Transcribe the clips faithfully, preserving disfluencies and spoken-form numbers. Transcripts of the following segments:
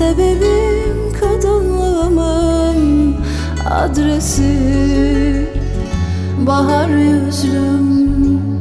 Sebebim kadınlığımın adresi. Bahar yüzlüm,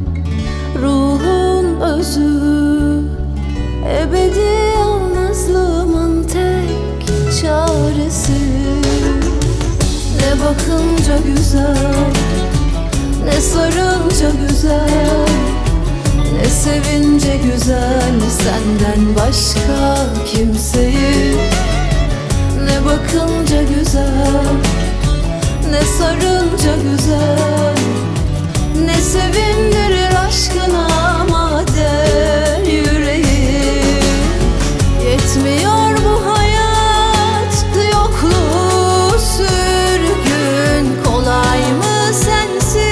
ruhun özü, ebedi yalnızlığımın tek çaresi. Ne bakınca güzel, ne sarınca güzel, ne sevince güzel senden başka kimseyi. Ne bakınca güzel, ne sarınca güzel, ne sevindirir aşkına maden yüreği. Yetmiyor bu hayat, yokluğu sürgün. Kolay mı sensiz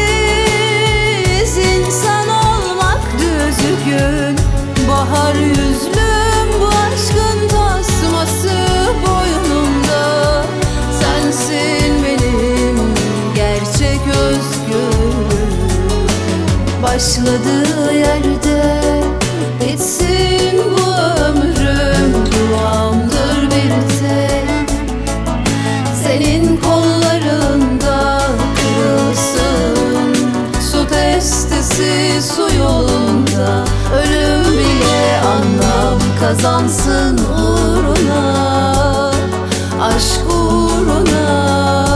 insan olmak düzgün? Bahar yüzlüm, bu aşkın tasması boynumda. Sensin benim gerçek özgürlüğüm. Başladığı yerde bitsin bu ömrüm. Duamdır bir tek, senin kollarında kırılsın su testisi su yolunda. Ölüm bile anlam kazansın uğruna, aşk uğruna.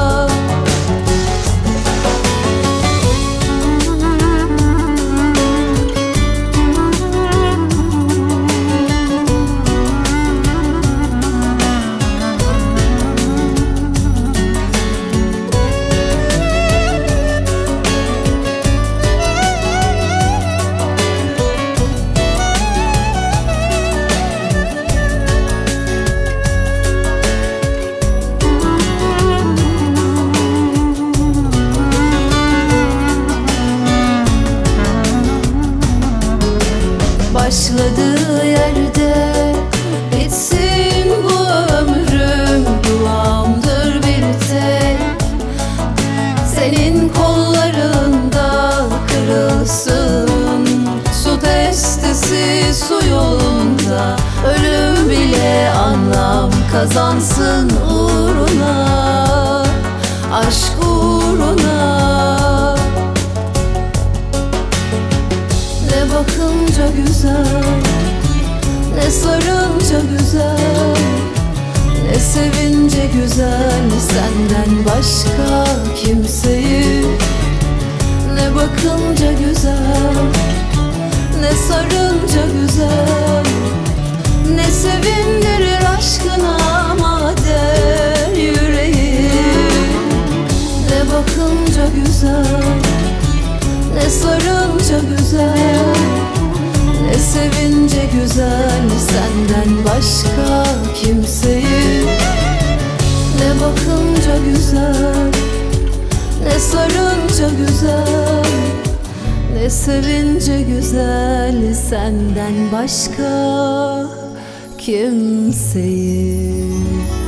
Başladığı yerde bitsin bu ömrüm. Duamdır bir tek, senin kollarında kırılsın su testisi su yolunda. Ölüm bile anlam kazansın uğruna, aşk uğruna. Ne bakınca güzel, ne sarınca güzel, ne sevince güzel senden başka kimseyi. Ne bakınca güzel, ne sarınca güzel, ne sevindirir aşkına maden yüreği. Ne bakınca güzel, ne sarınca güzel, ne sevince güzel senden başka kimseyi. Ne bakınca güzel, ne sarınca güzel, ne sevince güzel senden başka kimseyi.